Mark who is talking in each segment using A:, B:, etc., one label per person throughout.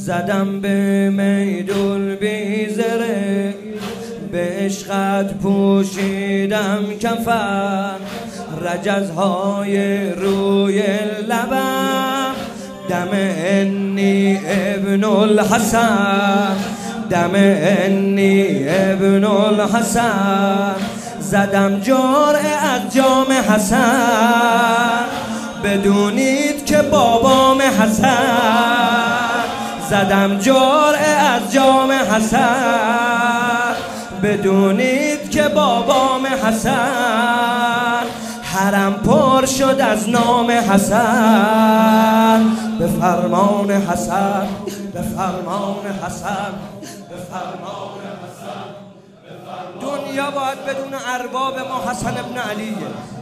A: زدم به میدون بیزره، به عشقت پوشیدم کفن، رجزهای روی لبم، دم انی ابن الحسن، دم انی ابن الحسن. زدم جرعه از جام حسن، بدونید که بابام حسن. زدم جرعه از جام حسن، بدونید که بابام حسن. حرم پر شد از نام حسن، به فرمان حسن، به فرمان حسن، به فرمان حسن. دنیا باید بدون ارباب ما حسن ابن علیه.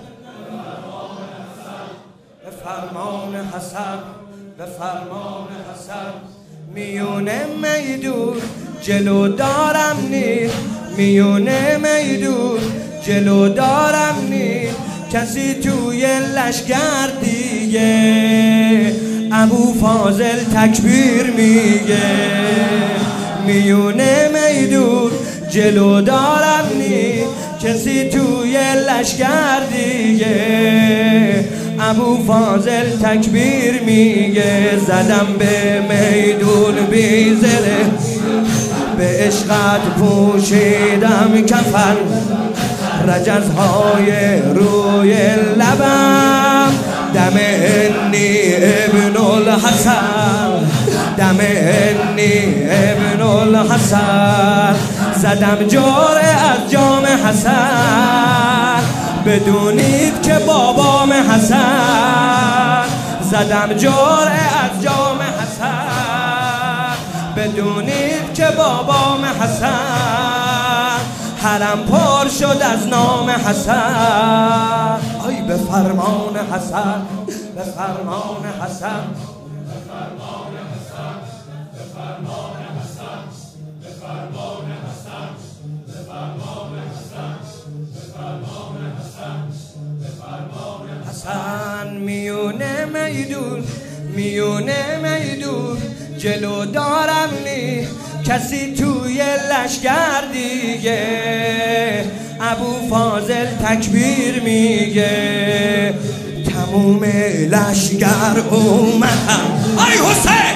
A: به فرمان حسن، به فرمان حسن. میونه میدون جلو دارم نی، میونه میدون جلو دارم نی، کسی توی لشگر دیگه ابو فاضل تکبیر میگه. میونه میدون جلو دارم نی، کسی توی لشگر دیگه ابو فاضل تکبیر میگه. زدم به میدون بیزره، به عشقت پوشیدم کفن، رجزهای روی لبم، دم انی ابن الحسن، دم انی ابن الحسن. زدم جرعه از جام حسن، بدونید که بابام حسن. زدم جرعه از جام حسن، بدونید که بابام حسن. حرم پر شد از نام حسن، آی به فرمان حسن، به فرمان حسن، به فرمان حسن، به فرمان حسن، به فرمان حسن، به فرمان حسن، به فرمان حسن، به فرمان حسن. میونه میدون، میونه میدون جلو دارم نی، کسی توی لشگر دیگه ابو فاضل تکبیر میگه. تموم لشگر اومدم، آی حسین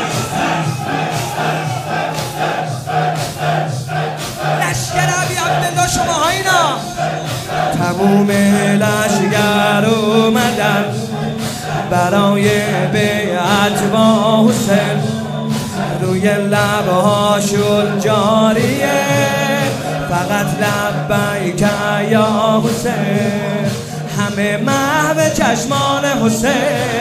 A: لشگر ابی عبدالله شما اینا. تموم لشگر اومدن برای بیعت با حسین، روی لبهاشون جاریه فقط لبیک یا حسین. همه محو چشمان حسین،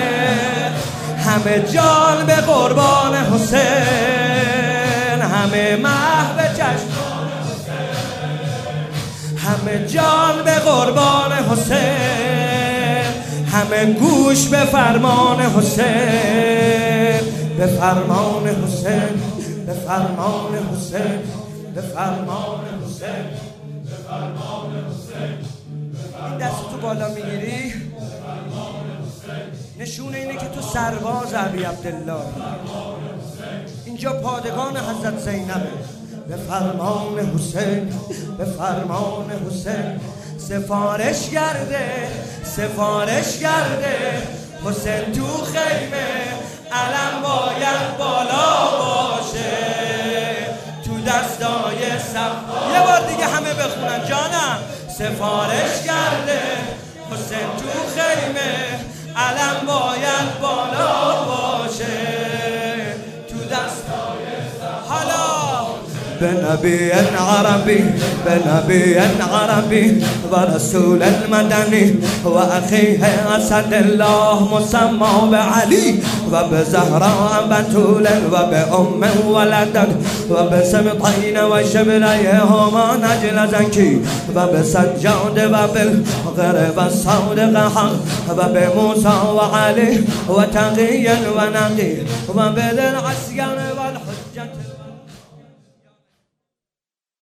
A: همه جان به قربان حسین. همه محو چشمان حسین، همه جان به قربان حسین. همه گوش به فرمان حسین، به فرمان حسین، به فرمان حسین، به فرمان حسین، به فرمان حسین. این دستتو بالا میگیری نشون اینه که تو سرباز ابی عبدالله، اینجا پادگان حضرت زینبه. به فرمان حسین، به فرمان حسین. سفارش گرده، سفارش گرده حسین تو خیمه، علم باید بالا باشه تو دستای سب. یه بار دیگه همه بخونن جانم. سفارش کرده حسین تو خیمه، علم باید بالا باشه تو دستای سب. حالا بنبي عربي، بنبي عربي ورسول المدني وأخيه أسد الله مسمى بعلي وبزهراء بتول وبأم ولدت وبسبطين وشبليهما نجل زكي وبسجاد وبالغر والصادق حق وبموسى وعلي وتقي ونقي وبذي العسكر والحسين.